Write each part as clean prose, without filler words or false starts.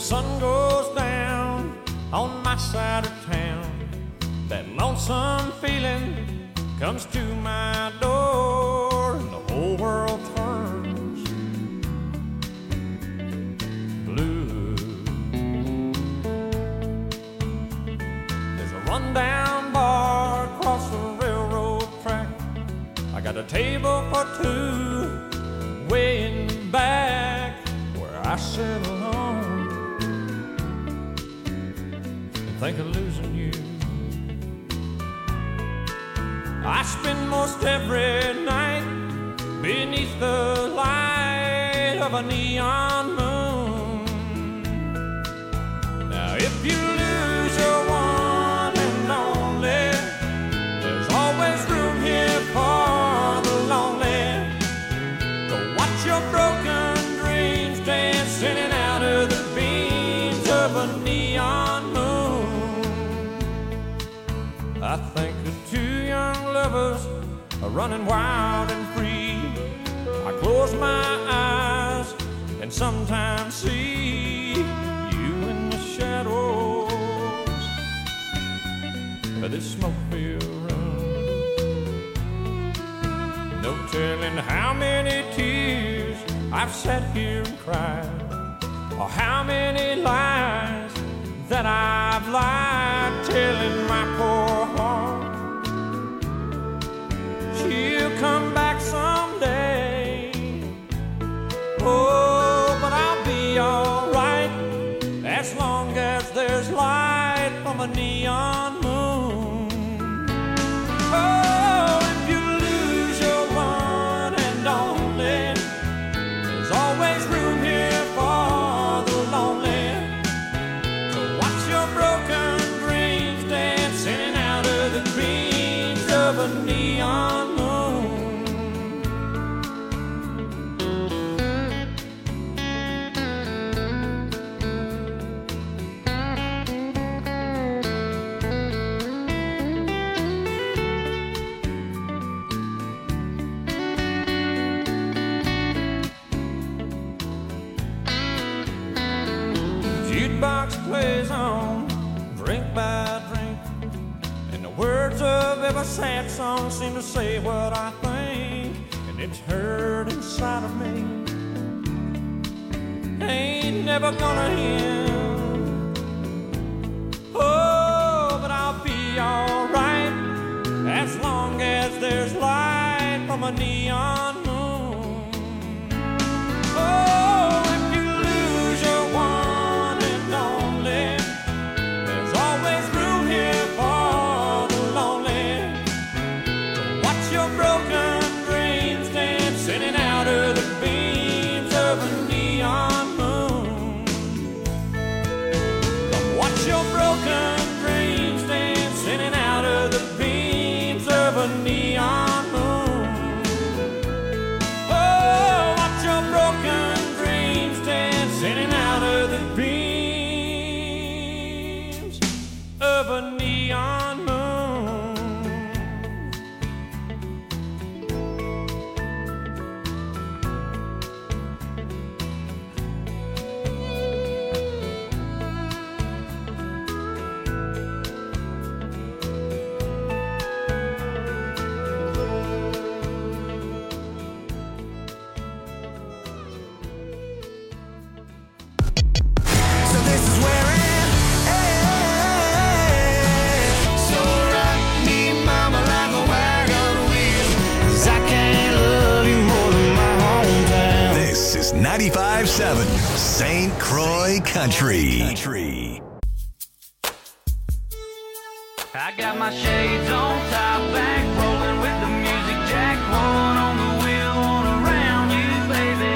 sun goes down on my side of town, that lonesome feeling comes to my door, and the whole world turns blue. There's a rundown bar across the railroad track. I got a table for two way in the back where I sit alone and think of losing you. I spend most every night beneath the light of a neon moon. Now if you lose your one and only, there's always room here for the lonely to watch your broken dreams dancing in and out of the beams of a neon moon. I think of two young lovers are running wild and free. I close my eyes and sometimes see you in the shadows of this smoke-filled room. No telling how many tears I've sat here and cried, or how many lies that I've lied, telling my poor heart she'll come back someday. Oh, but I'll be alright as long as there's light from a neon moon. Oh, if you lose your one and only, there's always room here for the lonely to watch your broken dreams dance in and out of the beams of a neon moon. Jukebox plays on, drink by drink, and the words of every sad song seem to say what I think, and it's hurt inside of me. Ain't never gonna end. Oh, but I'll be alright as long as there's light from a neon moon. Oh, if you lose your one and only, there's always room here for the lonely to watch your broken dreams dance in and out of the beams of a neon moon. Come watch your broken dreams dance in and out of the beams of a neon moon. Oh, watch your broken dreams dance in and out of the beams of a neon moon. So this is where it ends. So rock me, mama, like a wagon wheel, 'cause I can't love you more than my hometown. This is 95.7 St. Croix Country. I got my shades on, top back, rolling with the music jack, one on the wheel, one around you, baby.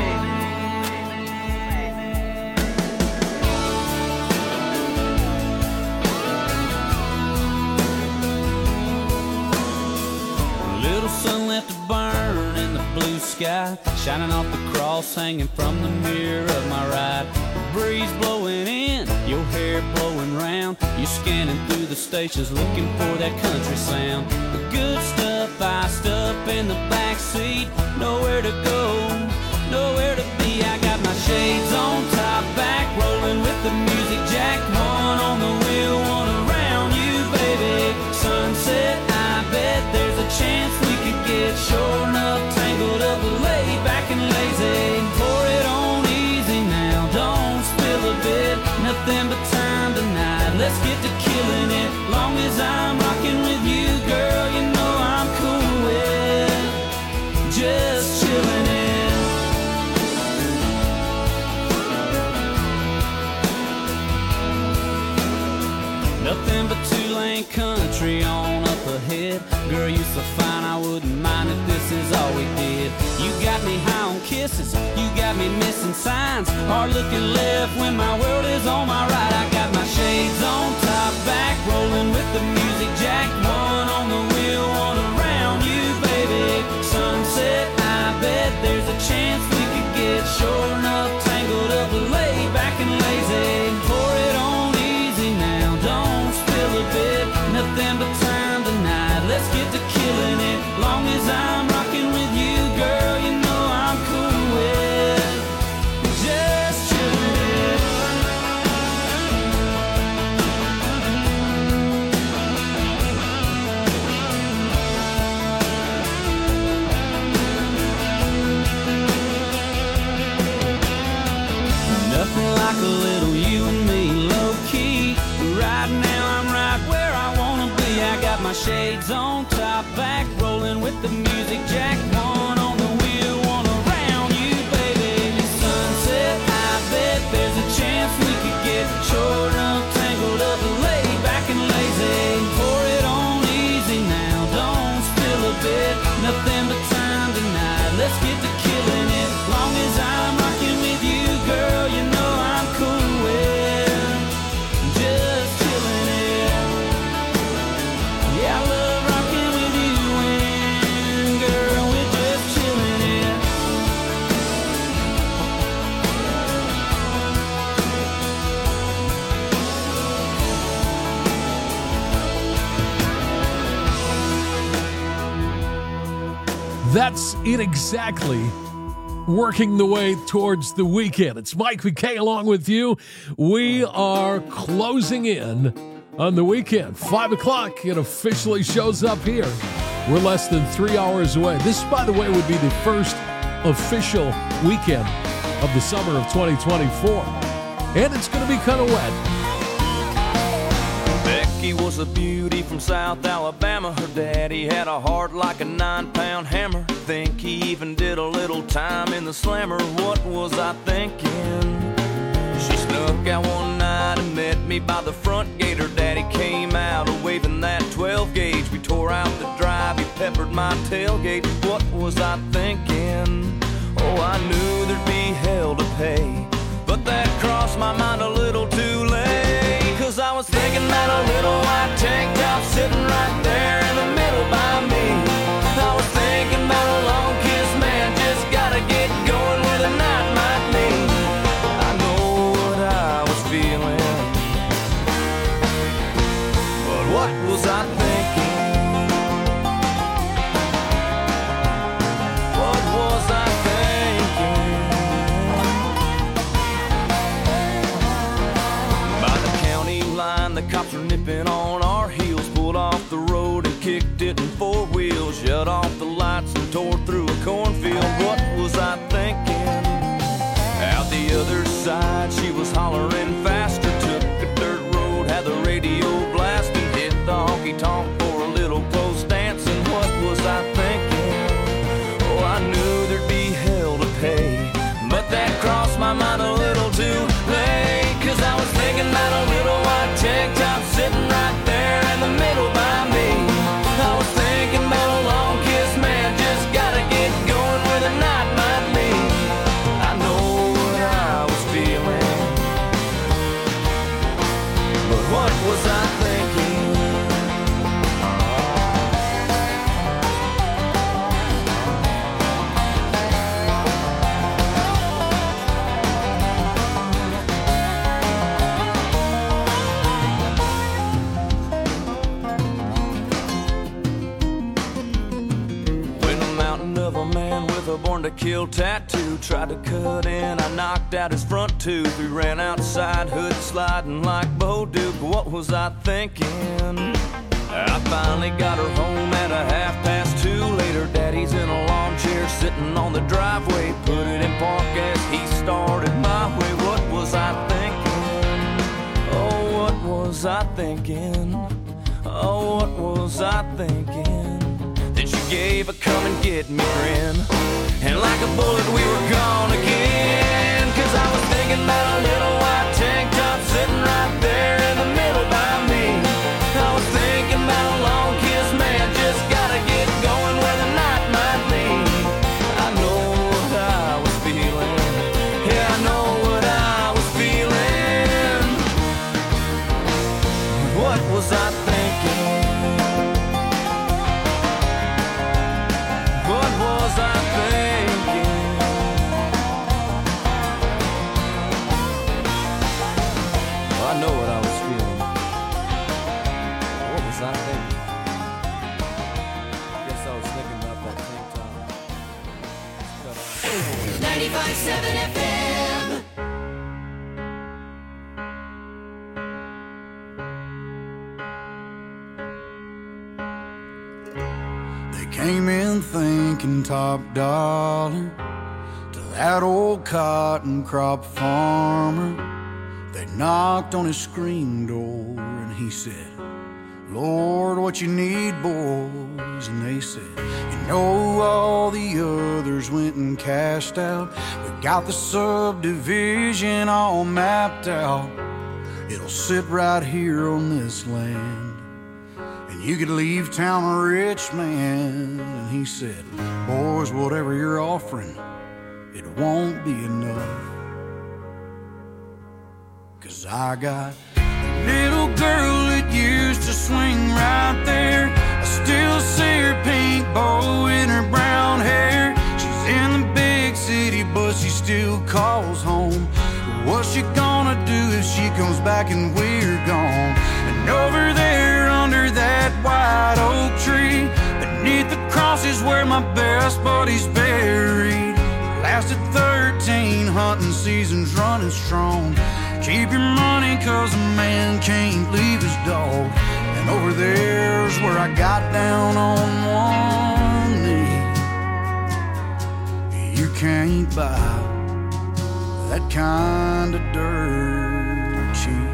Little sun left to burn in the blue sky, shining off the cross hanging from the mirror of my ride. Breeze blowing in, your hair blowing round. You scanning through the stations looking for that country sound. The good stuff iced up in the back seat. Nowhere to go, nowhere to be. I got my shades on, top back, rolling lazy. Pour it on easy now, don't spill a bit. Nothing but time tonight, let's get to killing it. Long as I'm rocking with you, girl, you know I'm cool with just chilling it. Nothing but two-lane country on up ahead. Girl, you so fine, I wouldn't mind if this is all we did. You got me high on kisses, you got me missing signs. Hard looking left when my world is on my right. I got my shades on, top back, rolling with the music jack. One on the wheel, one around you, baby. Sunset, I bet there's a chance we could get short enough, tangled up, laid back and lazy. Pour it on easy now, don't spill a bit. Nothing but time tonight, let's get to killing it. Long as I'm rocking with you, girl, you know I'm cool with just chilling it. Nothing like a little you and me, low-key. Right now I'm right where I wanna be. I got my shades on, top back, rolling with the music jack. One on the wheel, one around you, baby. Sunset, I bet there's a chance we could get short up, tangled up, laid back and lazy. Pour it on easy now, don't spill a bit. Nothing but time tonight, let's get to killing it. Long as I'm rocking with you, girl, you know I'm cool with just chilling it. Yeah, I love rocking with you and girl, we're just chilling it. That's it exactly. Working the way towards the weekend. It's Mike McKay along with you. We are closing in on the weekend. 5 o'clock, it officially shows up here. We're less than 3 hours away. This, by the way, would be the first official weekend of the summer of 2024. And it's going to be kind of wet. Becky was a beauty from South Alabama. Her daddy had a heart like a 9-pound hammer. Think he even did a little time in the slammer. What was I thinking? She snuck out one night and met me by the front gate. Her daddy came out waving that 12 gauge. We tore out the drive, he peppered my tailgate. What was I thinking? Oh, I knew there'd be hell to pay, but that crossed my mind a little too late. 'Cause I was thinking about a little white tank top sitting right there in the middle by me. I was thinking about a long kiss, man, just gotta get going where the night might lead. I know what I was feeling, but what was I thinking? What was I thinking? By the county line, the cops were nipping on our heels. Pulled off the road and kicked it in 4 wheels. Shut off the lights and tore through a cornfield. What was I thinking? Out the other side, she was hollering faster. Took a dirt road, had the radio blasting. Hit the honky-tonk for a little close dancing. What was I thinking? Oh, I knew there'd be hell to pay, but that crossed my mind a little too late. 'Cause I was thinking about a little white tank top sitting right there in the middle by me. I was thinking about a long kiss, man, just gotta get going where the night might lead. I know what I was feeling, but what was I thinking? A born to kill tattoo tried to cut in, I knocked out his front tooth. We ran outside, hood sliding like Bo Duke. What was I thinking? I finally got her home at a 2:30. 2. Later, Daddy's in a lawn chair sitting on the driveway. Put it in park as he started my way. What was I thinking? Oh, what was I thinking? Oh, what was I thinking? Then she gave a come and get me grin, and like a bullet we were gone again. Cause I was thinking about a little white tank top sitting right there in the middle by me. I was thinking about a long kiss, man, just gotta get going where the night might lead. I know what I was feeling, yeah, I know what I was feeling. What was I thinking? What was I thinking? I know what I was feeling. What was I thinking? Guess I was thinking about that tank top. 95.7 FM. They came in thinking top dollar to that old cotton crop farmer. They knocked on his screen door and he said, Lord, what you need, boys? And they said, you know, all the others went and cashed out. We got the subdivision all mapped out. It'll sit right here on this land. And you could leave town a rich man. And he said, boys, whatever you're offering, it won't be enough. 'Cause I got a little girl that used to swing right there. I still see her pink bow in her brown hair. She's in the big city, but she still calls home. What's she gonna do if she comes back and we're gone? And over there under that white oak tree, beneath the cross is where my best buddy's buried. Lasted 13 hunting seasons running strong. Keep your money 'cause a man can't leave his dog. And over there's where I got down on one knee. You can't buy that kind of dirt cheap.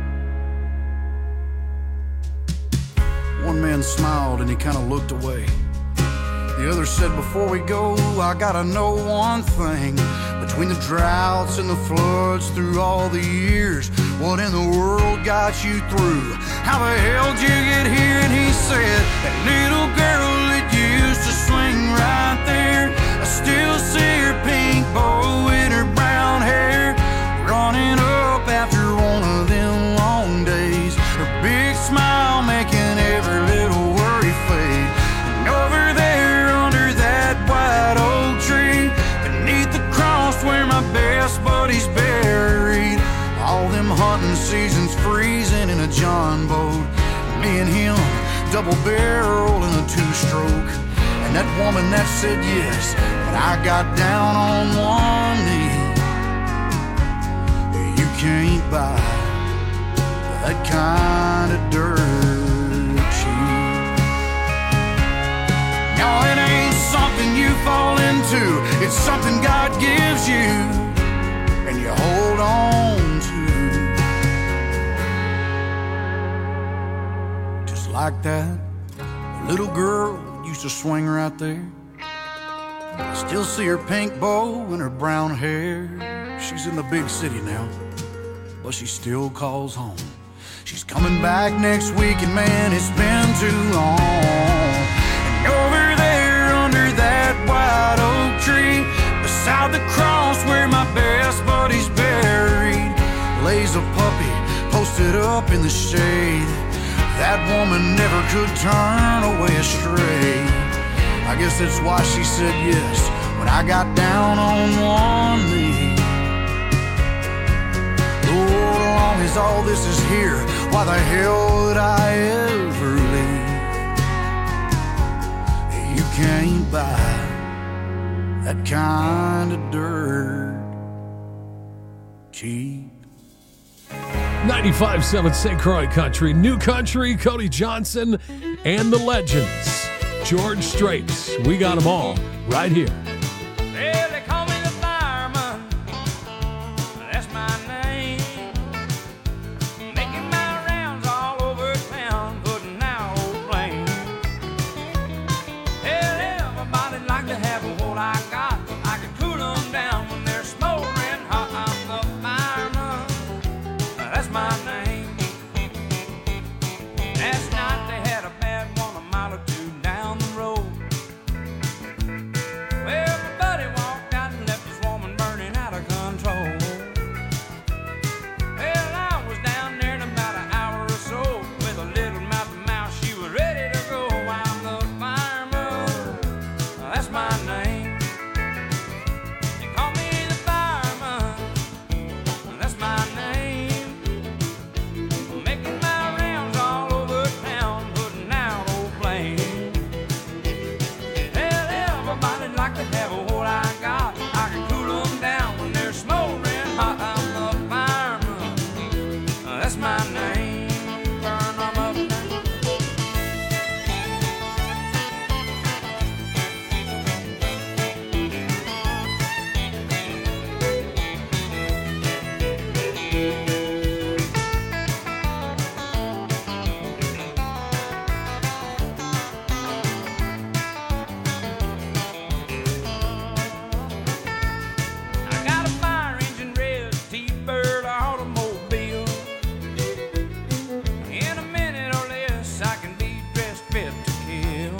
One man smiled and he kind of looked away. The other said, before we go, I gotta know one thing. Between the droughts and the floods through all the years, what in the world got you through? How the hell did you get here? And he said, that little girl that used to swing right there, I still see her pink bow in her brown hair, running up after one of them long days, her big smile making every little worry fade. And over there under that white oak tree, beneath the cross where my best buddy's buried, all them hunting seasons freezing in a John boat, me and him double barrel in a two-stroke. And that woman that said yes, but I got down on one knee. You can't buy that kind of dirt cheap. No, it ain't something you fall into, it's something God gives you and you hold on to. Just like that little girl used to swing right there. I still see her pink bow and her brown hair. She's in the big city now, but she still calls home. She's coming back next week, and man, it's been too long. And over there under that white oak tree, beside the cross where my best buddy's buried, lays a puppy posted up in the shade. That woman never could turn away astray. I guess that's why she said yes when I got down on one knee. Lord, as long as all this is here, why the hell would I ever leave? You can't buy that kind of dirt cheap. 95.7 St. Croix Country, New Country, Cody Johnson, and the Legends. George Straits. We got them all right here. Well, they call me the fireman. That's my name. Making my rounds all over town, putting out old flames. Hell, everybody like to have what I got. I can cool them down when they're smoldering hot. I'm the fireman. That's my name. Last night they had a bad one a mile or two down the road. Well, my buddy walked out and left his woman burning out of control. Well, I was down there in about an hour or so with a little mouth to mouth. She was ready to go. I'm the fireman. That's my name. They call me the fireman. That's my name. Making my rounds all over town, putting out old flames. Hell, everybody like to have what I got. I can cool them down when they're smoldering hot. I'm the fireman. That's my name. Burn them up now. I got a fire engine red T-Bird automobile. In a minute or less, I can be dressed fit to kill.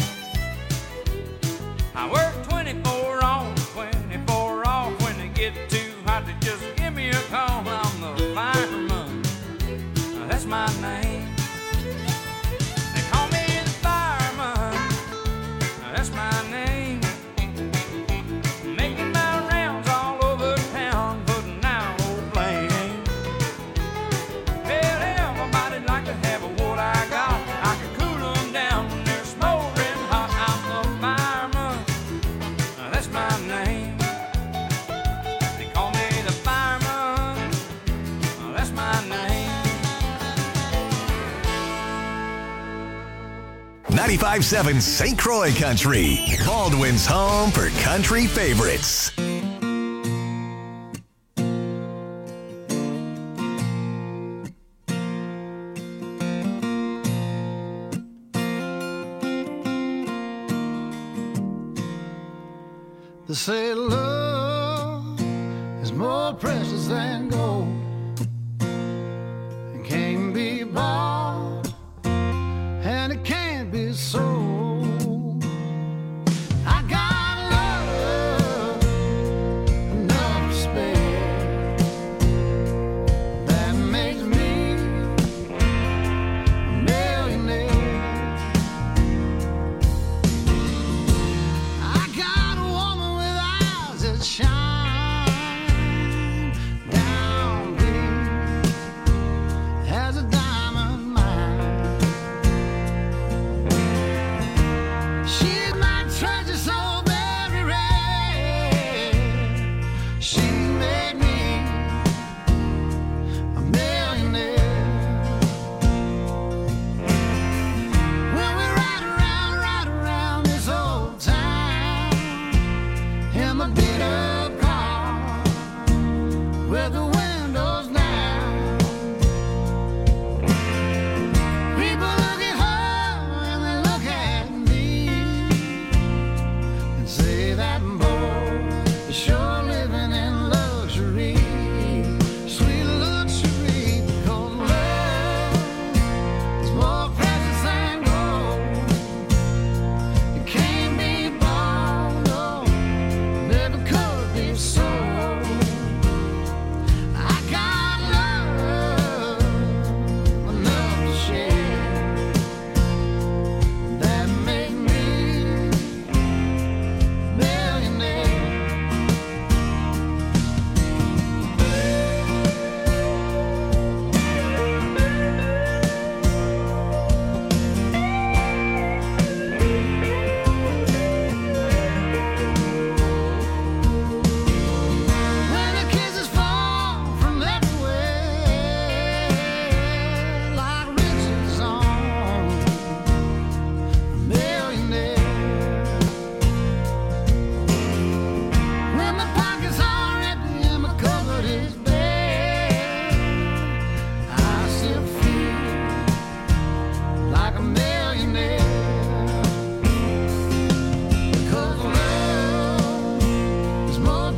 I work 24 on, 24 off. When they get too hot, they just give me a call. I'm the fireman. That's my name. They call me the fireman. That's my name. Making my rounds all over town, putting out old flames. Well, everybody like to have what I got. I can cool them down when they're smoldering hot. I'm the fireman. That's my name. They call me the fireman. That's my name. 95.7 St. Croix Country, Baldwin's home for country favorites. They say love is more precious than gold. It can't be bought and it can't be sold. I got love enough to spare that makes me a millionaire. I got a woman with eyes that shine down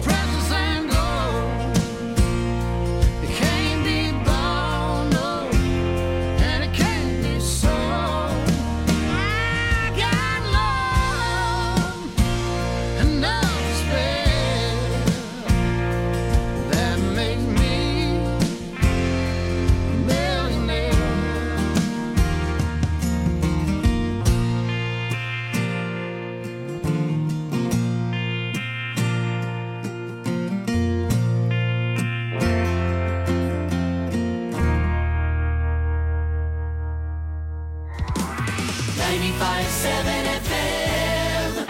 precious and gold. It can't be bought, no, and it can't be sold. I got love enough to spare that make me a millionaire. FM.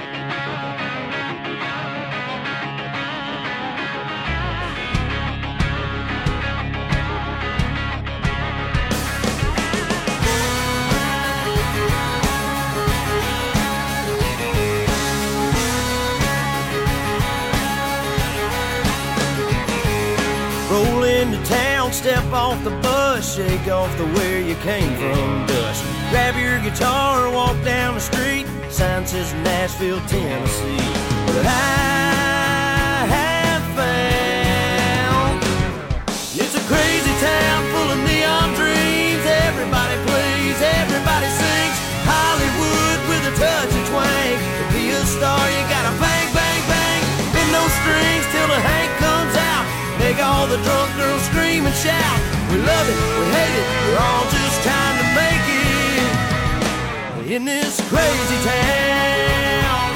Roll into town, step off the bus, shake off the where you came from dust. Grab your guitar, walk down the street, sign says Nashville, Tennessee. But I have found it's a crazy town full of neon dreams. Everybody plays, everybody sings. Hollywood with a touch of twang. To be a star, you gotta bang, bang, bang. Bend those strings till the Hank comes out. Make all the drunk girls scream and shout. We love it, we hate it, we're all just trying to make it in this crazy town.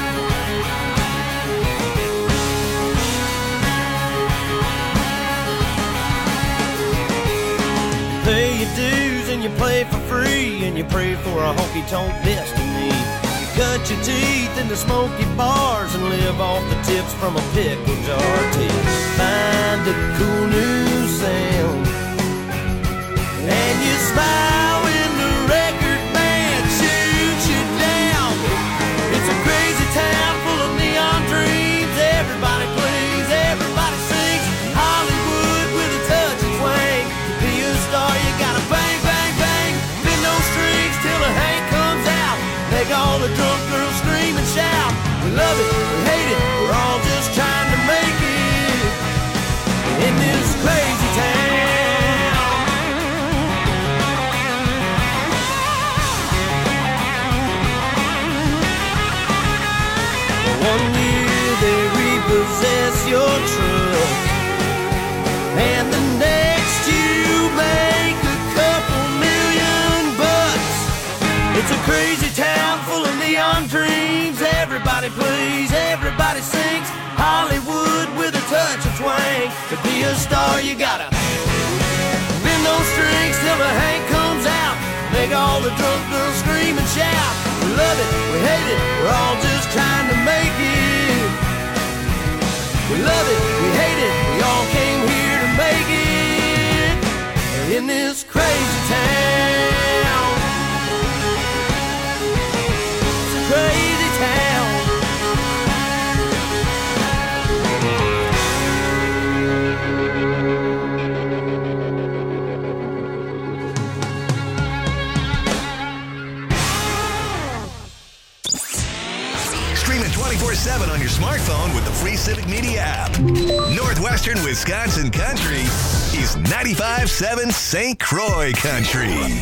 Pay your dues and you play for free, and you pray for a honky-tonk destiny. You cut your teeth in the smoky bars and live off the tips from a pickle jar till you find a cool new sound. And you smile when the record band shoots you down. It's a crazy town full of neon dreams. Everybody plays, everybody sings. Hollywood with a touch of twang. To be a star, you gotta bang, bang, bang. Bend those strings till the Hank comes out. Make all the drunk girls scream and shout. We love it, we hate it, we're all just trying to make it in this crazy town. One year they repossess your truck, and the next you make a couple $1,000,000. It's a crazy town full of neon dreams. Everybody plays, everybody sings. Hollywood with a touch of twang. To be a star, you gotta bend those strings till the Hank comes out. Make all the drunk girls scream and shout. We love it, we hate it, we're all just trying to make it. We love it, we hate it, we all came here to make it in this crazy town. It's a crazy town. Stream it 24/7 on your smartphone with the free Civic Media app. Northwestern Wisconsin Country is 95.7 St. Croix Country.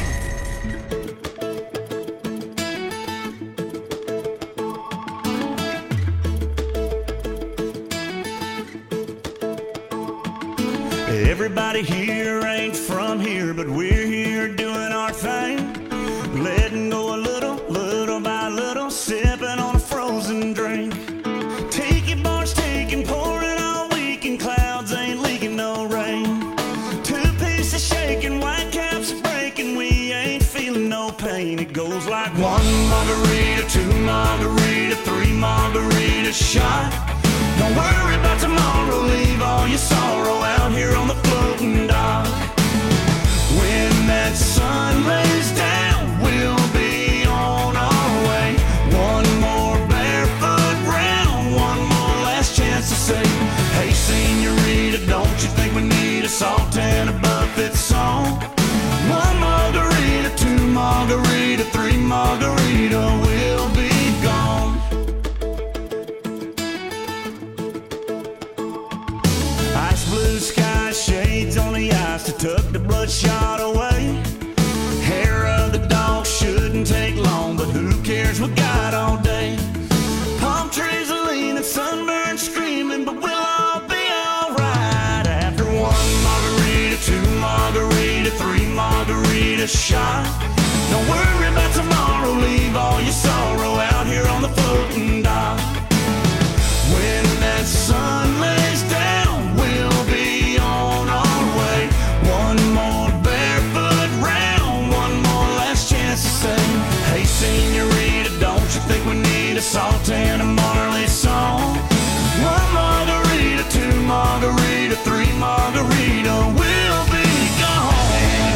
Everybody here ain't from here, but we're here doing our thing. Letting go a little, little by little, sipping on a frozen drink. Tiki bars taking, pouring all weekend, clouds ain't leaking no rain. Two pieces shaking, white caps breaking, we ain't feeling no pain. It goes like one margarita, two margarita, three margarita shot. Don't worry about tomorrow, leave all your sorrow out here on the floating dock. When that sun lays down, we'll be on our way. One more barefoot round, one more last chance to say, hey senorita, don't you think we need a salt and a buffet song? One margarita, two margarita, three margarita, we'll be gone. blue sky, shades on the ice to tuck the bloodshot away. Hair of the dog shouldn't take long, but who cares, we got all day. Palm trees are leaning, sunburned, screaming, but we'll all be alright. After one margarita, two margarita, three margarita shot. Don't worry about tomorrow, leave all your sorrow out here on the floating dock. When that sun lays down, we'll be on our way. One more barefoot round, one more last chance to say, hey senorita, don't you think we need a Sultana Marley song? One margarita, two margarita, three margarita, we'll be gone.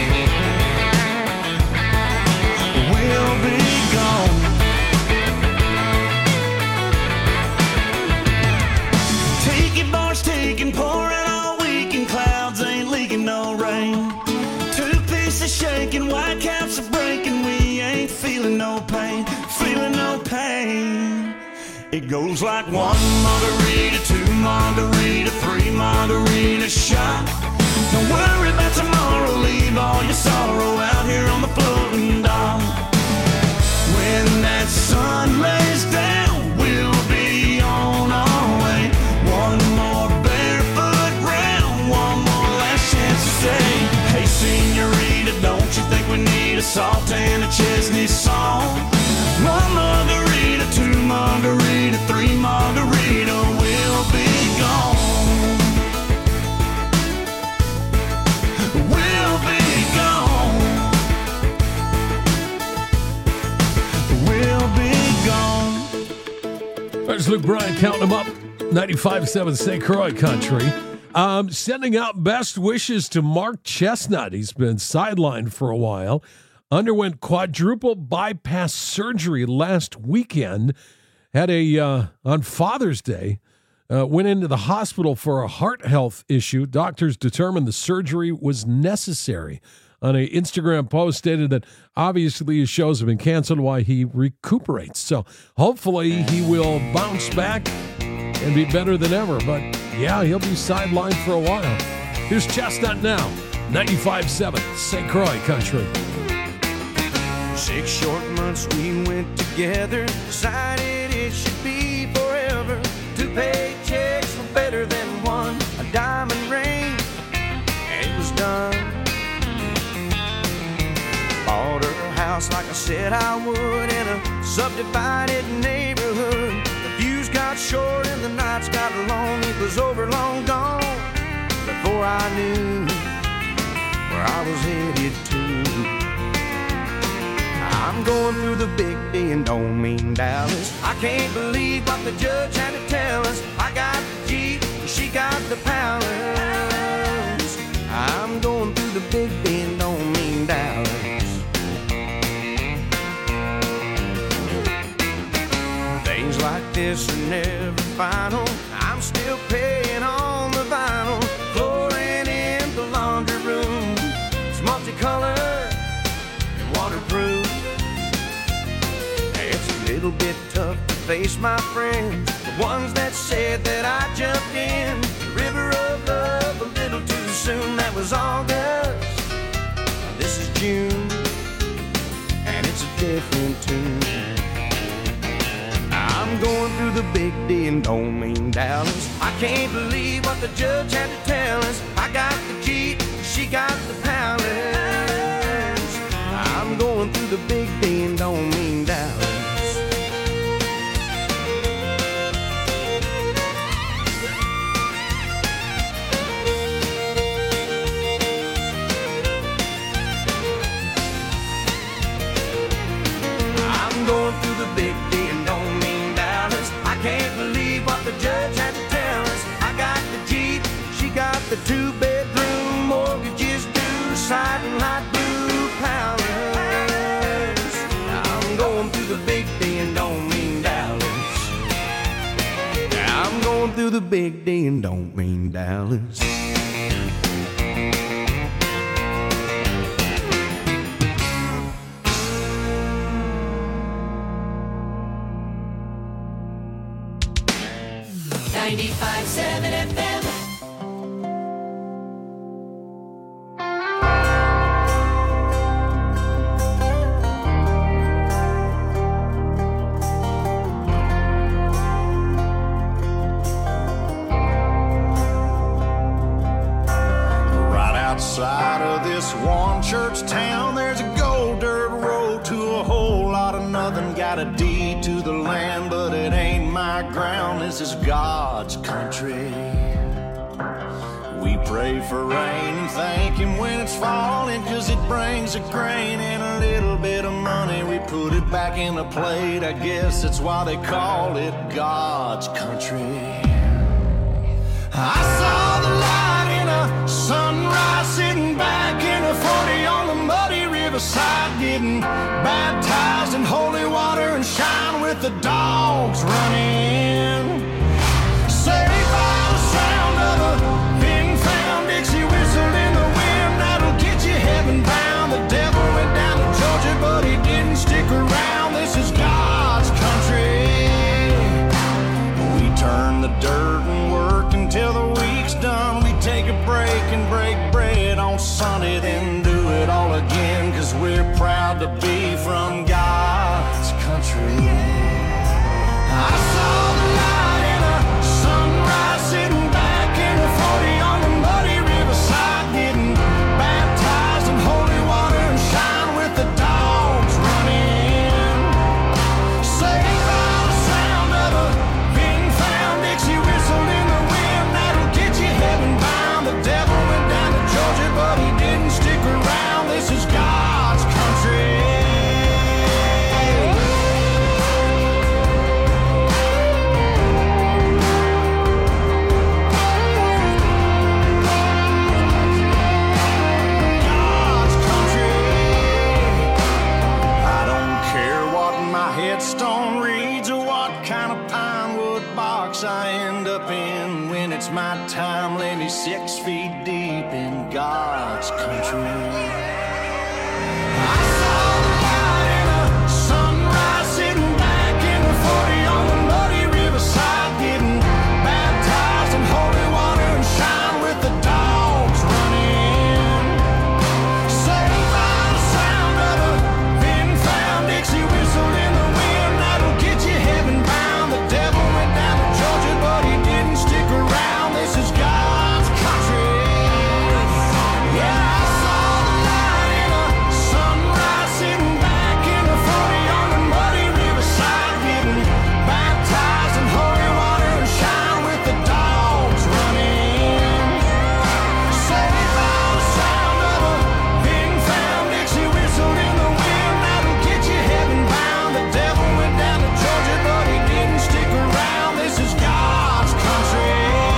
We'll be gone. Tiki bars taking, pouring all weekend, clouds ain't leaking no rain. Two pieces shaking, white caps are breaking, we ain't feeling no pain, feeling no pain. It goes like one margarita, two margarita, three margarita shot. Don't worry about tomorrow, leave all your sorrow out here on the floating dock. When that sun lays down, we'll be on our way. One more barefoot round, one more last chance to say, hey senorita, don't you think we need a Sultana Chesney song? One margarita, two margarita, three margarita, we'll be gone. We'll be gone. We'll be gone. There's Luke Bryan counting them up. 95.7 St. Croix Country. Sending out best wishes to Mark Chestnut. He's been sidelined for a while. Underwent quadruple bypass surgery last weekend. Had on Father's Day, went into the hospital for a heart health issue. Doctors determined the surgery was necessary. On an Instagram post stated that obviously his shows have been canceled while he recuperates. So hopefully he will bounce back and be better than ever. But yeah, he'll be sidelined for a while. Here's Chestnut now, 95.7 St. Croix Country. 6 short months we went together, decided it should be forever. 2 paychecks were better than one, a diamond ring, and it was done. Bought her a house like I said I would in a subdivided neighborhood. The views got short and the nights got long, it was over long gone before I knew where I was headed to. I'm going through the big D and don't mean Dallas. I can't believe what the judge had to tell us. I got the Jeep, she got the palace. I'm going through the big D and don't mean Dallas. Things like this are never final. I'm still paying on the vinyl. Flooring in the laundry room, it's multicolored and waterproof. It's a little bit tough to face my friends, the ones that said that I jumped in the river of love a little too soon. That was August, this is June, and it's a different tune. I'm going through the big D and don't mean Dallas. I can't believe what the judge had to tell us. I got the Jeep, she got the palace. I'm going through the big D and don't mean Dallas. I'm going through the big D and don't mean Dallas. I can't believe what the judge had to tell us. I got the Jeep, she got the 2-bedroom, mortgages due, siding light blue palace. I'm going through the big D and don't mean Dallas. I'm going through the big D and don't mean Dallas. 95.7 FM. this one church town. There's a gold dirt road to a whole lot of nothing. Got a deed to the land, but it ain't my ground. This is God's country. We pray for rain and thank him when it's falling, 'cause it brings a grain and a little bit of money. We put it back in the plate, I guess that's why they call it God's country. I saw the light in a sunrise, sitting back in a 40 on the muddy riverside, getting baptized in holy water and shine with the dogs running. Saved by the sound of a Dixie whistle in the wind, that'll get you heaven bound. The devil went down to Georgia, but he didn't stick around. This is God's country. We turn the dirt and work until the week's done. We take a break and break bread on Sunday, then do it all again, 'cause we're proud to be from God's country. I saw the light in a sunrise, sitting back in a 40 on the muddy riverside, getting baptized in holy water and shine with the dogs running. Saved by the sound of a pin-found Dixie whistle in the wind, that'll get you heaven bound. The devil went down to Georgia, but he didn't stick around. This is God's country. Headstone reads or what kind of pine wood box I end up in. When it's my time, lay me 6 feet deep in God's country. I saw the light in a sunrise, sitting back in the 40 on the muddy riverside, getting baptized in holy water and shine with the dogs running. Saved by the sound of a pin-found Dixie whistle in the wind, that'll get you heaven bound. The devil went down to Georgia, but he didn't stick around. This is God's country. Yeah, I saw the light in a sunrise, sitting back in the 40 on the muddy riverside, getting baptized in holy water and shine with the dogs running. Saved by the sound of a pin-found Dixie whistle in the wind, that'll get you heaven bound. The devil went down to Georgia, but he didn't stick around. This is God's country.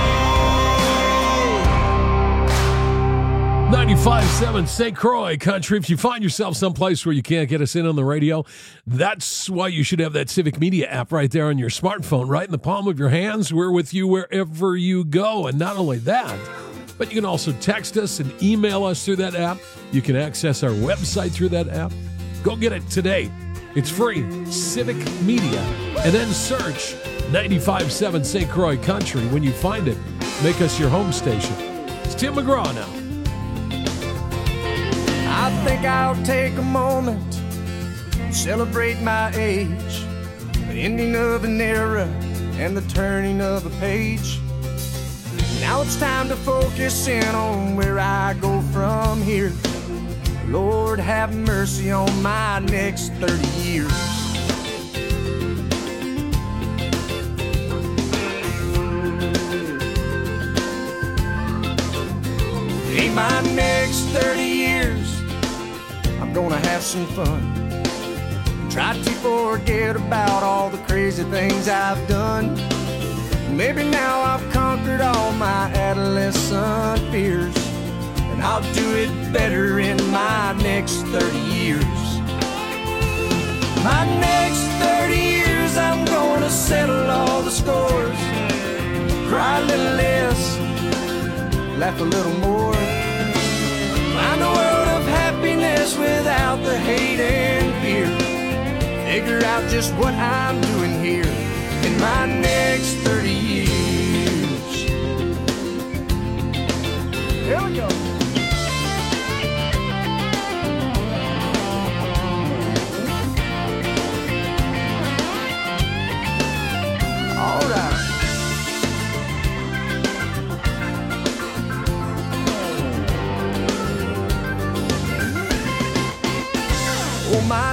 95.7 St. Croix Country. If you find yourself someplace where you can't get us in on the radio, that's why you should have that Civic Media app right there on your smartphone, right in the palm of your hands. We're with you wherever you go. And not only that, but you can also text us and email us through that app. You can access our website through that app. Go get it today. It's free. Civic Media. And then search 95.7 St. Croix Country. When you find it, make us your home station. It's Tim McGraw now. I think I'll take a moment and celebrate my age, the ending of an era and the turning of a page. Now it's time to focus in on where I go from here. Lord, have mercy on my next 30 years. In my next 30 years, I'm gonna have some fun. Try to forget about all the crazy things I've done. Maybe now I've conquered all my adolescent fears, and I'll do it better in my next 30 years. My next 30 years, I'm gonna settle all the scores. Cry a little less, laugh a little more. Find a world of happiness without the hate and fear. Figure out just what I'm doing here in my next 30 years. Here we go. All right.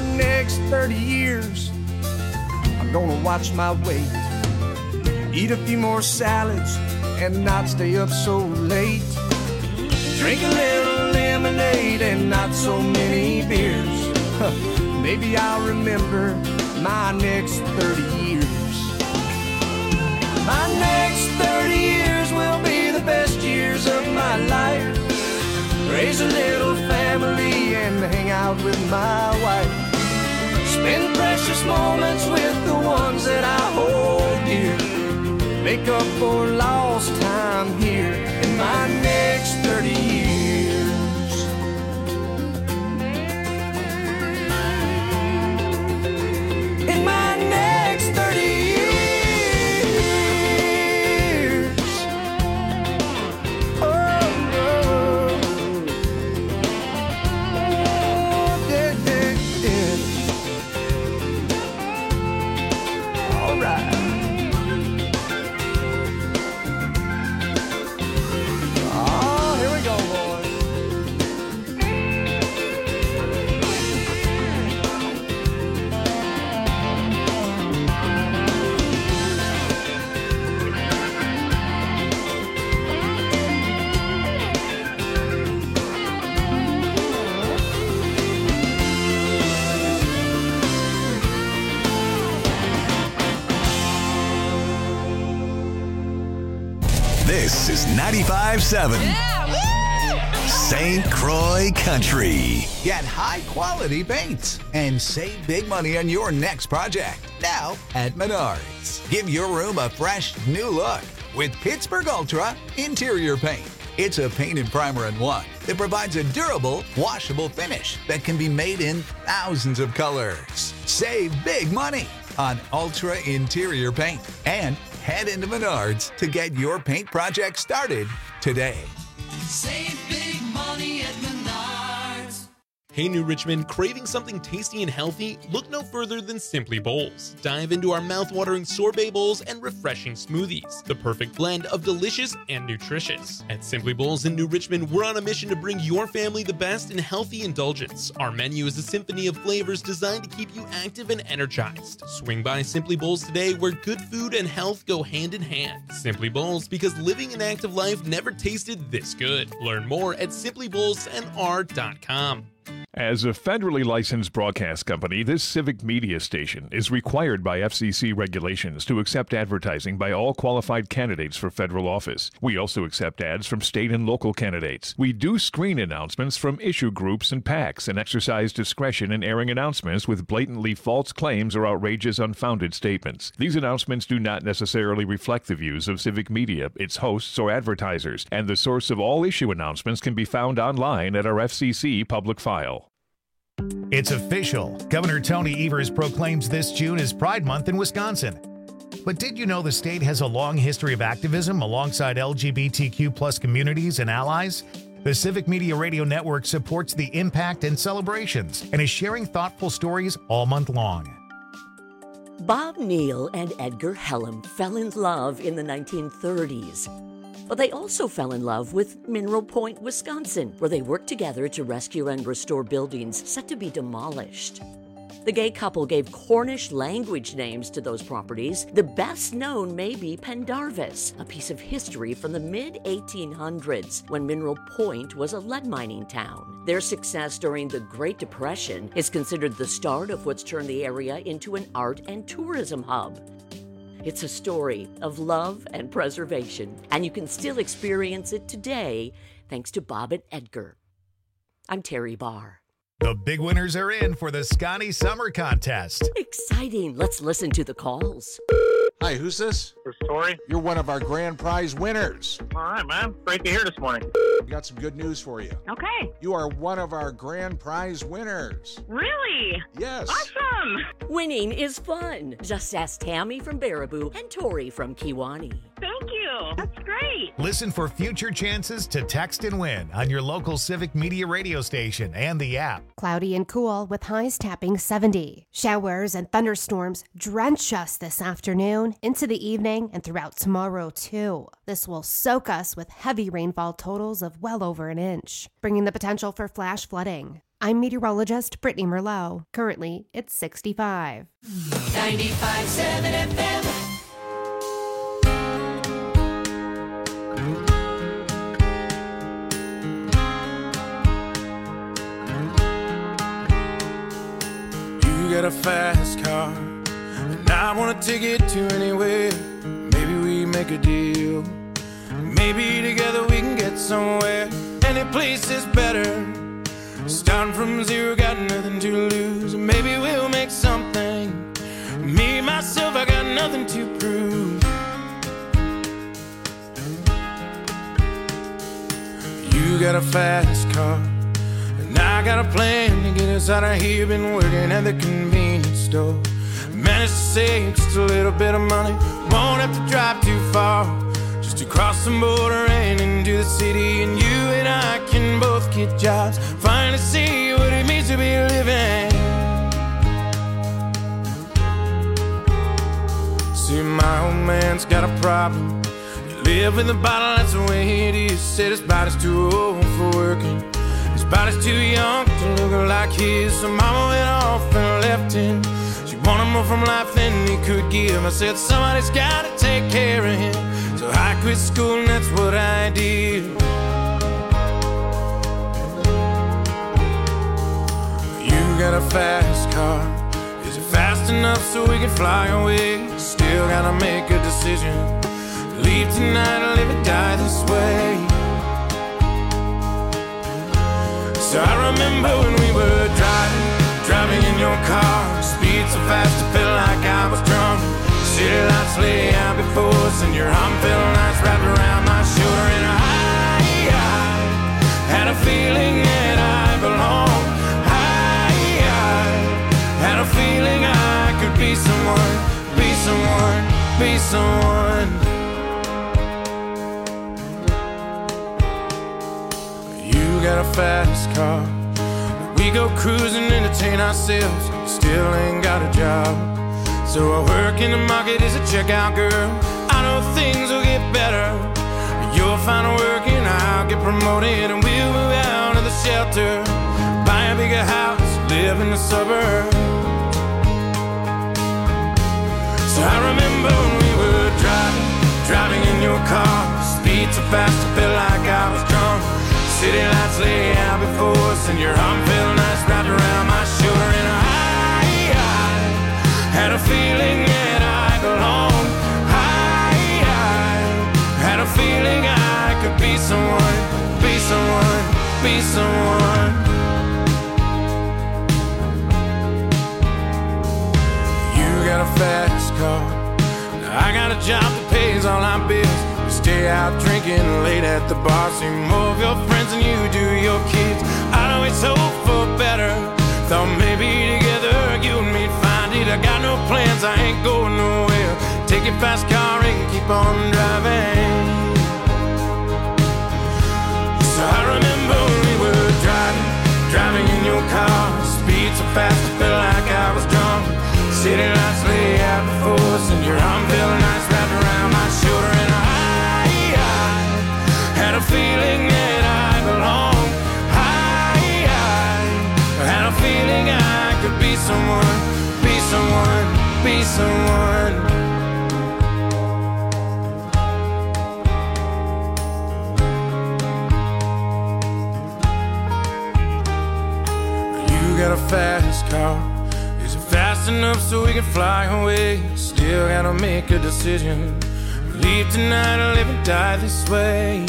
next 30 years, I'm gonna watch my weight, eat a few more salads, and not stay up so late. Drink a little lemonade and not so many beers. Maybe I'll remember my next 30 years. My next 30 years will be the best years of my life. Raise a little family and hang out with my wife. Spend precious moments with the ones that I hold dear. Make up for lost time here in my next 30 years. In my next 30 years. This is 95.7 St. Croix Country. Get high-quality paints and save big money on your next project. Now at Menards. Give your room a fresh, new look with Pittsburgh Ultra Interior Paint. It's a paint and primer in one that provides a durable, washable finish that can be made in thousands of colors. Save big money on Ultra Interior Paint and head into Menards to get your paint project started today. Save big money at Menards. Hey New Richmond, craving something tasty and healthy? Look no further than Simply Bowls. Dive into our mouth-watering sorbet bowls and refreshing smoothies, the perfect blend of delicious and nutritious. At Simply Bowls in New Richmond, we're on a mission to bring your family the best in healthy indulgence. Our menu is a symphony of flavors designed to keep you active and energized. Swing by Simply Bowls today, where good food and health go hand in hand. Simply Bowls, because living an active life never tasted this good. Learn more at simplybowlsnr.com. As a federally licensed broadcast company, this civic media station is required by FCC regulations to accept advertising by all qualified candidates for federal office. We also accept ads from state and local candidates. We do screen announcements from issue groups and PACs and exercise discretion in airing announcements with blatantly false claims or outrageous, unfounded statements. These announcements do not necessarily reflect the views of civic media, its hosts, or advertisers, and the source of all issue announcements can be found online at our FCC public file. It's official. Governor Tony Evers proclaims this June as Pride Month in Wisconsin. But did you know the state has a long history of activism alongside LGBTQ+ communities and allies? The Civic Media Radio Network supports the impact and celebrations and is sharing thoughtful stories all month long. Bob Neal and Edgar Hellam fell in love in the 1930s. But they also fell in love with Mineral Point, Wisconsin, where they worked together to rescue and restore buildings set to be demolished. The gay couple gave Cornish language names to those properties. The best known may be Pendarvis, a piece of history from the mid-1800s when Mineral Point was a lead mining town. Their success during the Great Depression is considered the start of what's turned the area into an art and tourism hub. It's a story of love and preservation, and you can still experience it today thanks to Bob and Edgar. I'm Terry Barr. The big winners are in for the Scotty Summer Contest. Exciting. Let's listen to the calls. Hi, who's this? This is Tori. You're one of our grand prize winners. All right, man. Great to hear this morning. We got some good news for you. Okay. You are one of our grand prize winners. Really? Yes. Awesome. Winning is fun. Just ask Tammy from Baraboo and Tori from Kewanee. Thank you. That's great. Listen for future chances to text and win on your local Civic Media radio station and the app. Cloudy and cool with highs tapping 70. Showers and thunderstorms drench us this afternoon, into the evening, and throughout tomorrow too. This will soak us with heavy rainfall totals of well over an inch, bringing the potential for flash flooding. I'm meteorologist Brittany Merlot. Currently, it's 65. 95.7 FM. You got a fast car, and I wanna take it to anywhere. Maybe we make a deal. Maybe together we can get somewhere. Any place is better. Starting from zero, got nothing to lose. Maybe we'll make something. Me, myself, I got nothing to prove. You got a fast car, and I got a plan to get us out of here. Been working at the convenience store. Managed to save just a little bit of money. Won't have to drive too far, just to cross the border and into the city. And you and I can both get jobs, finally see what it means to be living. See, my old man's got a problem. You live in the bottle, that's the way it is. Said his body's too old for working, his body's too young to look like his. So mama went off and left him. She wanted more from life than he could give. I said somebody's gotta take care of him. So I quit school and that's what I did. You got a fast car. Is it fast enough so we can fly away? Still gotta make a decision. Leave tonight or live or die this way. So I remember when we were driving in your car. Speed so fast it felt like I was drunk. City lights lay out before us, and your arm felt nice wrapped around my shoulder. And I had a feeling that I belonged. I had a feeling I could be someone, be someone, be someone. You got a fast car. We go cruising, entertain ourselves. Still ain't got a job. So I work in the market as a checkout girl. I know things will get better. You'll find work and I'll get promoted, and we'll move out of the shelter, buy a bigger house, live in the suburbs. So I remember when we were driving in your car. Speed so fast it felt like I was drunk. City lights lay out before us, and your arm felt nice wrapped around my shoulder. And I had a feeling that I belonged. I had a feeling I could be someone, be someone, be someone. You got a fast car, I got a job that pays all our bills. We stay out drinking late at the bar, see more of your friends than you do your kids. I'd always hope for better. Thought maybe together you and me'd find it. I got no plans, I ain't going nowhere. Take your fast car and keep on driving. So I remember when we were driving in your car. Speed so fast it felt like I was drunk. City lights lay out before us, and your arm felt nice wrapped around my shoulder. And I had a feeling that I belonged. I had a feeling I could be someone, be someone, be someone. You got a fast car. Is it fast enough so we can fly away? Still gotta make a decision. Leave tonight or live and die this way.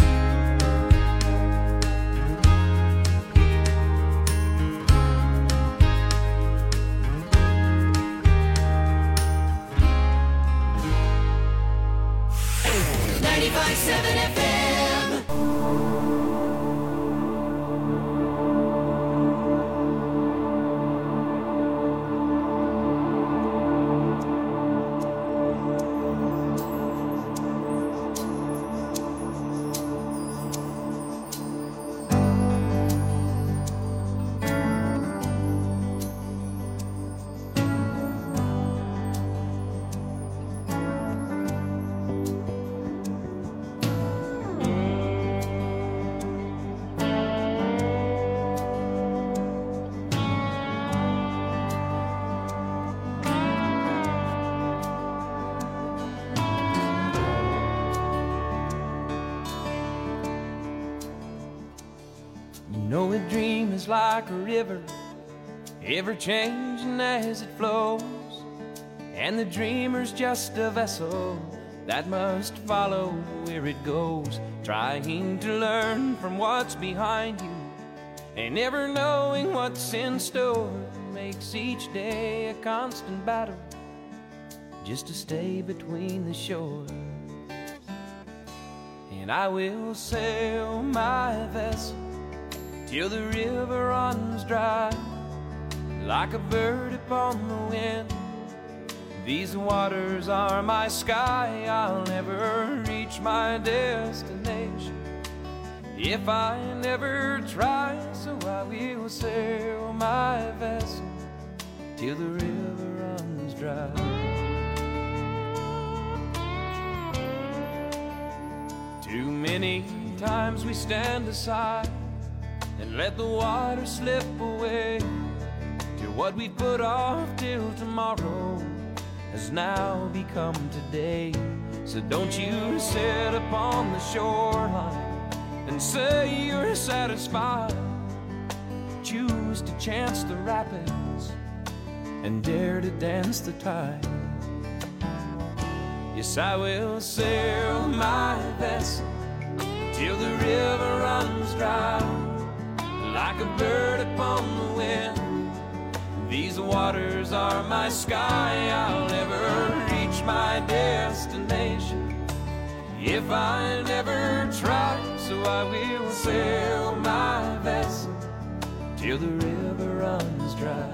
know a dream is like a river, ever changing as it flows, and the dreamer's just a vessel that must follow where it goes, trying to learn from what's behind you and never knowing what's in store makes each day a constant battle just to stay between the shore. And I will sail my vessel till the river runs dry, like a bird upon the wind. These waters are my sky, I'll never reach my destination if I never try. So I will sail my vessel till the river runs dry. Too many times we stand aside and let the water slip away till what we put off till tomorrow has now become today. So don't you sit upon the shoreline and say you're satisfied. Choose to chance the rapids and dare to dance the tide. Yes, I will sail my vessel till the river runs dry, like a bird upon the wind. These waters are my sky, I'll never reach my destination if I never try. So I will sail my vessel till the river runs dry.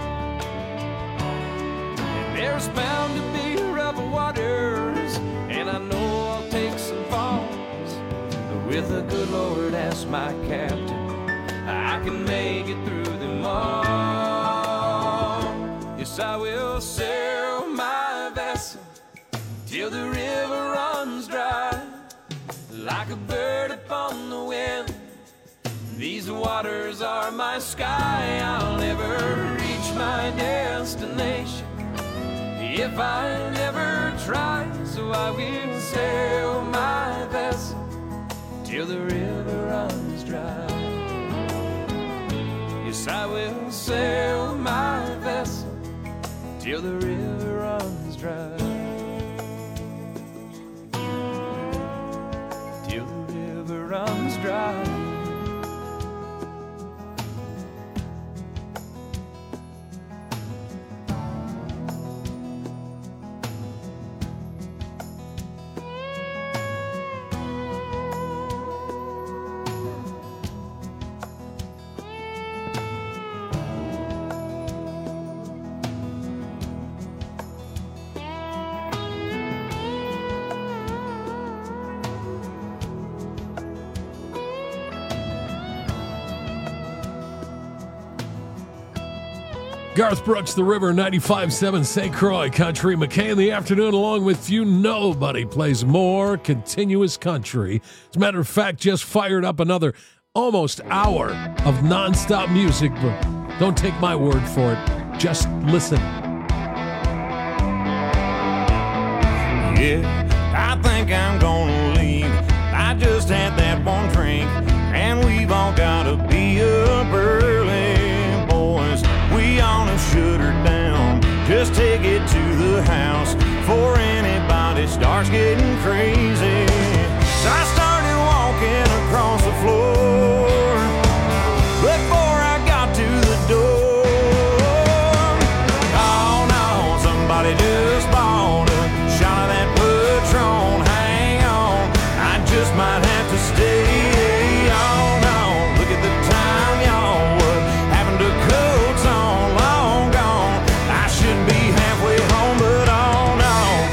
And there's bound to be rough waters, and I know I'll take some falls, but with the good Lord as my captain, I can make it through them all. Yes, I will sail my vessel till the river runs dry, like a bird upon the wind. These waters are my sky, I'll never reach my destination if I never try. So I will sail my vessel till the river runs dry. Yes, I will sail my vessel till the river runs dry. Till the river runs dry. Garth Brooks, The River, 95.7 St. Croix Country. McKay in the afternoon along with you. Nobody plays more continuous country. As a matter of fact, just fired up another almost hour of nonstop music, but don't take my word for it. Just listen. Yeah, I think I'm gonna leave. I just had that one drink, and we've all gotta be up early. Boys, we ought to shut her down. Just take it to the house before anybody starts getting crazy. So I started walking across the floor before I got to the door. Oh no, somebody just bought a shot of that Patron. Hang on, I just might have to stay. Oh no, look at the time, y'all. What happened to coats on? Long gone. I should be halfway home, but oh no.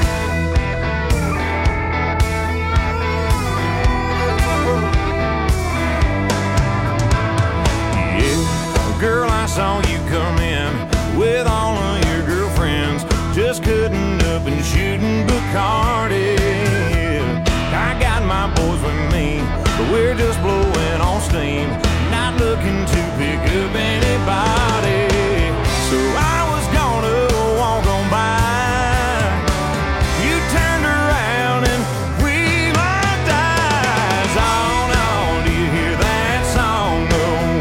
Yeah, girl, I saw you come in with all of your girlfriends, just cutting up and shooting Bacardi. I got my boys with me, but we're just blowing on steam, not looking to pick up anybody. So I was gonna walk on by. You turned around and we locked eyes. Oh no, do you hear that song go?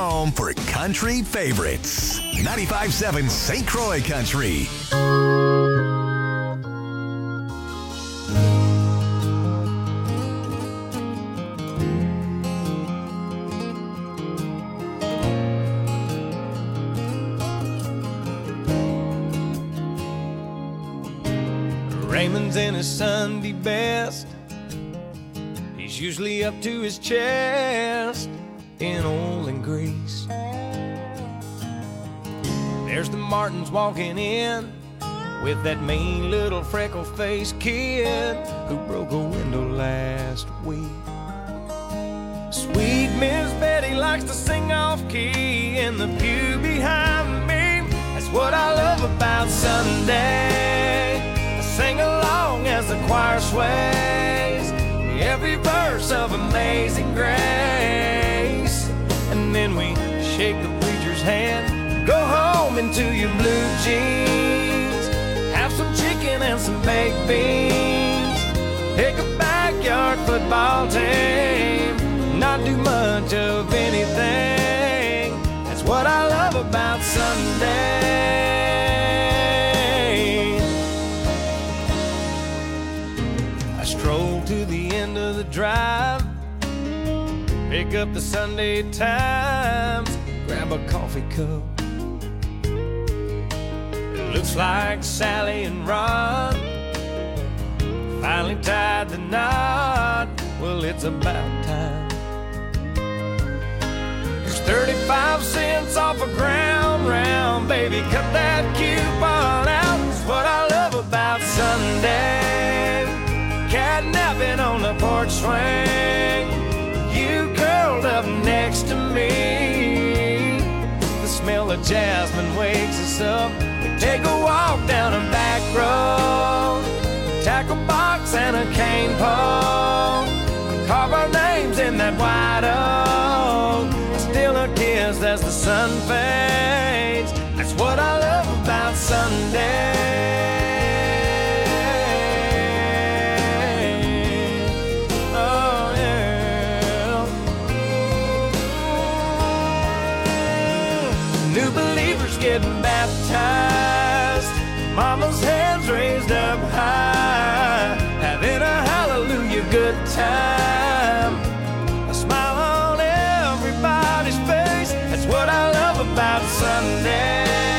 home for country favorites. 95.7 St. Croix Country. Raymond's in his Sunday best. He's usually up to his chest in oil and grease. There's the Martins walking in with that mean little freckle-faced kid who broke a window last week. Sweet Miss Betty likes to sing off-key in the pew behind me. That's what I love about Sunday. I sing along as the choir sways every verse of Amazing Grace. And then we shake the preacher's hand, go home into your blue jeans, have some chicken and some baked beans, pick a backyard football team, not do much of anything. That's what I love about Sunday. I stroll to the end of the drive, pick up the Sunday Times, grab a coffee cup. It looks like Sally and Ron finally tied the knot. Well, it's about time. There's 35 cents off a ground round. Baby, cut that coupon out. That's what I love about Sunday. Catnapping on the porch swing, you curled up next to me. The smell of jasmine wakes us up. We take a walk down a back road, tackle box and a cane pole, carve our names in that white oak, steal a kiss as the sun fades. That's what I love about Sunday. Oh yeah. New believers getting baptized, mama's hands raised up high, having a hallelujah good time, a smile on everybody's face. That's what I love about Sunday.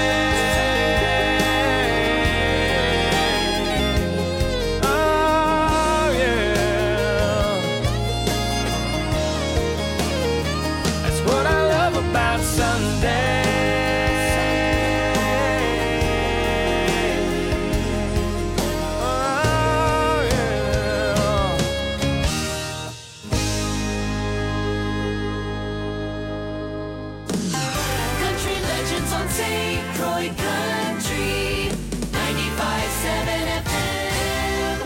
Oh yeah, that's what I love about Sunday. Country legends on St. Croix Country 95.7 FM.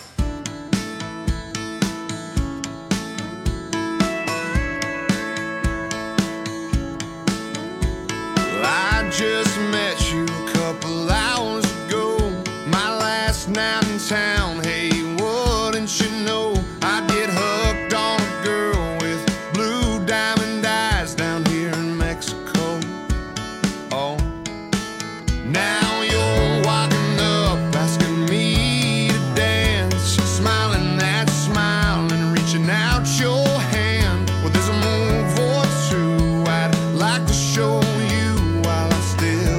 Well, I just met you a couple hours ago, my last night in town. Hey, wouldn't you know I get hooked on a girl with blue diamond eyes down here in Mexico. Oh, now you're walking up asking me to dance, smiling that smile and reaching out your hand. Well, there's a move or two I'd like to show you while I still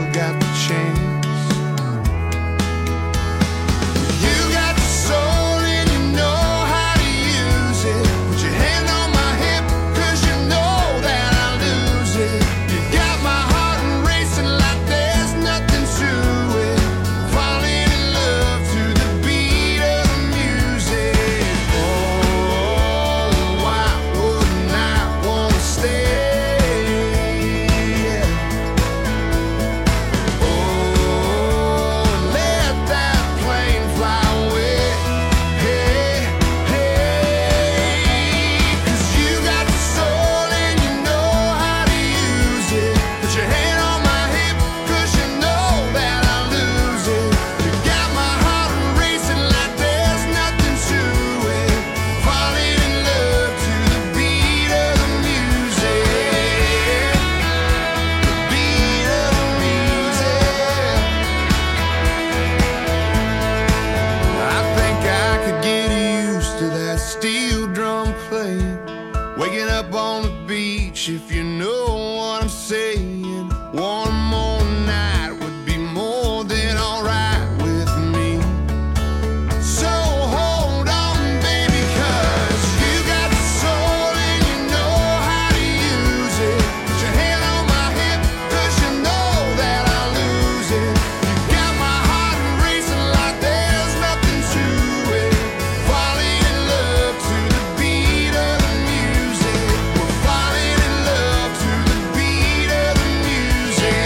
saying one more night would be more than alright with me. So hold on, baby, 'cause you got the soul and you know how to use it. Put your hand on my hip, 'cause you know that I lose it. You got my heart racing like there's nothing to it. Falling in love to the beat of the music. We're falling in love to the beat of the music.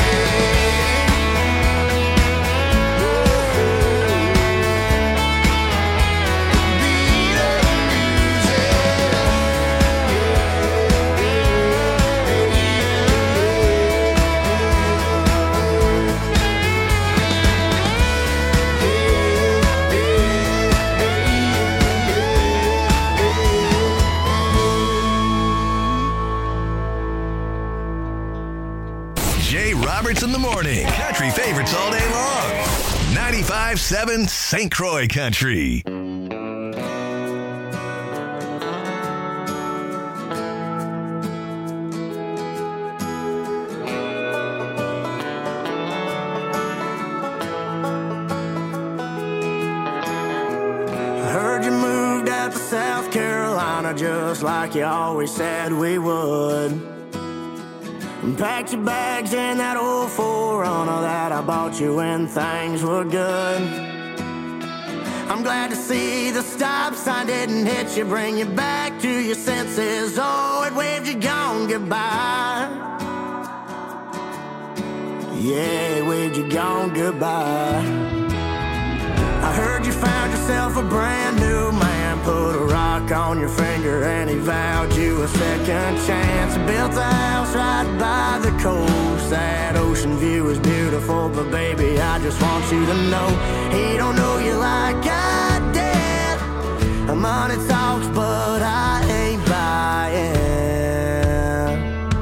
Jay Roberts in the morning. Country favorites all day long. 95.7 St. Croix Country. I heard you moved out to South Carolina just like you always said we would. And packed your bags in that old 4Runner that I bought you when things were good. I'm glad to see the stop sign didn't hit you, bring you back to your senses. Oh, it waved you gone goodbye. Yeah, it waved you gone goodbye. I heard you found yourself a brand new man, put a rock on your finger and he vowed you a second chance. Built a house right by the coast, that ocean view is beautiful, but baby, I just want you to know he don't know you like I did. Money talks, but I ain't buying.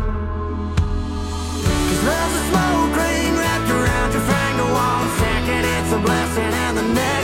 'Cause love's a smoke ring wrapped around your finger. 1 second it's a blessing and the next